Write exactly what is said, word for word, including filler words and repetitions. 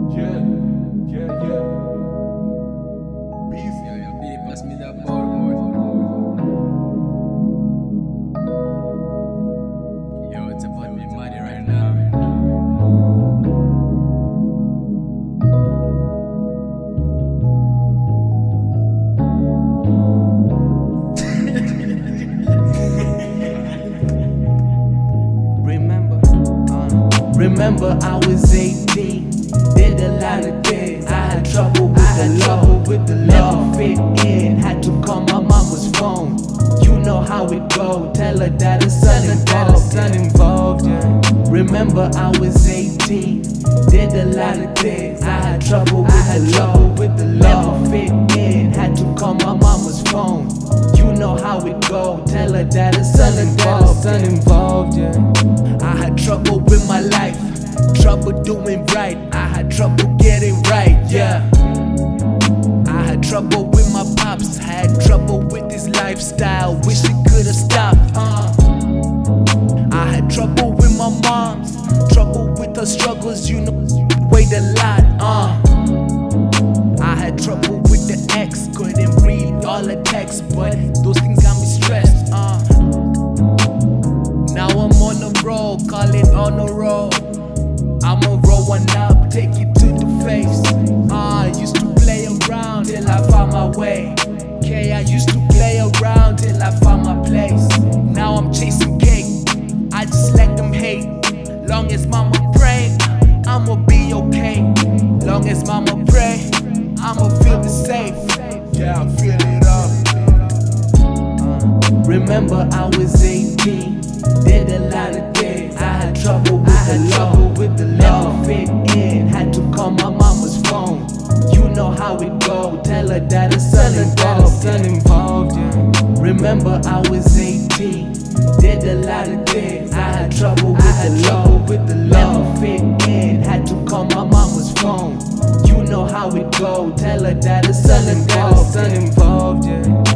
Yeah, yeah, yeah. Beast. Yo, yo, B, pass me that board. Yo, it's about me money right now. Remember, uh, remember I was eighteen, did a lot of things. I had trouble with I the law, with the law. Never fit in, had to call my mama's phone. You know how it go, tell her that a son involved. Son involved, yeah. Remember I was eighteen, did a lot of things. I had trouble with I the law, with the law. Never fit in, had to call my mama's phone. You know how it go, tell her that a son involved. Son involved, yeah. I had trouble with my life, trouble doing right. I had trouble getting right, yeah. I had trouble with my pops, had trouble with his lifestyle. Wish it could've stopped. Uh. I had trouble with my mom's, trouble with her struggles. You know, wait a lot. Uh. I had trouble with the ex, couldn't read all the texts, but those things got me stressed. Uh. Now I'm on the road, call it on the road. I'ma roll one up, take it to the face. Uh, used to play around till I found my way. Okay, I used to play around till I found my place. Now I'm chasing cake, I just let them hate. Long as mama pray, I'ma be okay. Long as mama pray, I'ma feel the safe. Yeah, I feel it up. Uh, remember I was eighteen, did a lot of things. I had trouble with I the law, with the law. Never fit in, had to call my mama's phone. You know how it go, tell her that a son involved. Son involved, yeah. Remember I was eighteen, did a lot of things. I had trouble with I the law, with the law. Never fit in, had to call my mama's phone. You know how it go, tell her that a son involved. Son involved, yeah.